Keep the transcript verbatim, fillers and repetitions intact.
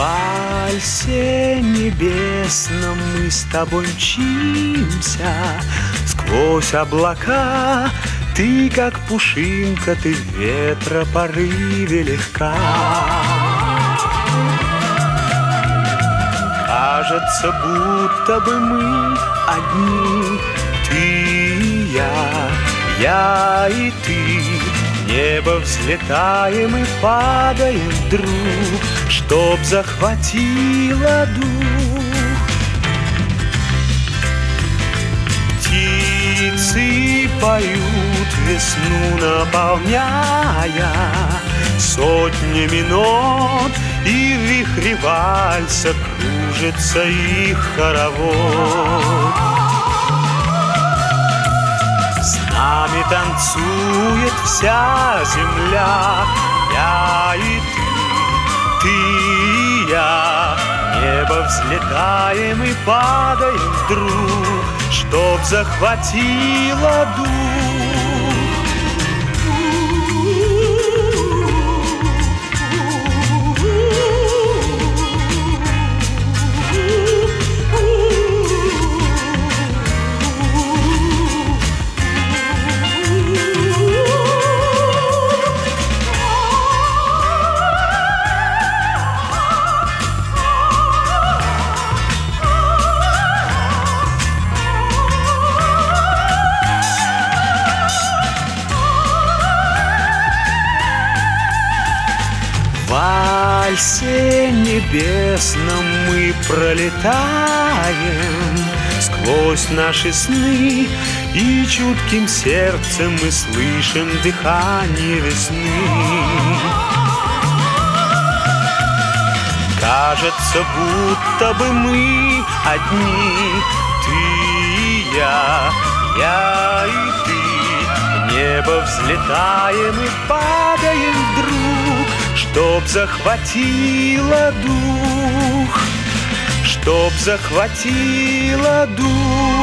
вальсе небесном мы с тобой мчимся сквозь облака. Ты, как пушинка, ты в ветропорыве легка. Кажется, будто бы мы одни, ты и я, я и ты. В небо взлетаем и падаем вдруг, чтоб захватило дух. Птицы поют весну, наполняя сотнями нот, и в вихре вальса кружится их хоровод. С нами танцует вся земля, я и ты, ты и я. В небо взлетаем и падаем вдруг, чтоб захватило дух. В вальсе небесном мы пролетаем сквозь наши сны, и чутким сердцем мы слышим дыхание весны. Кажется, будто бы мы одни, ты и я, я и ты. В небо взлетаем и падаем вдруг, чтоб захватило дух, чтоб захватило дух.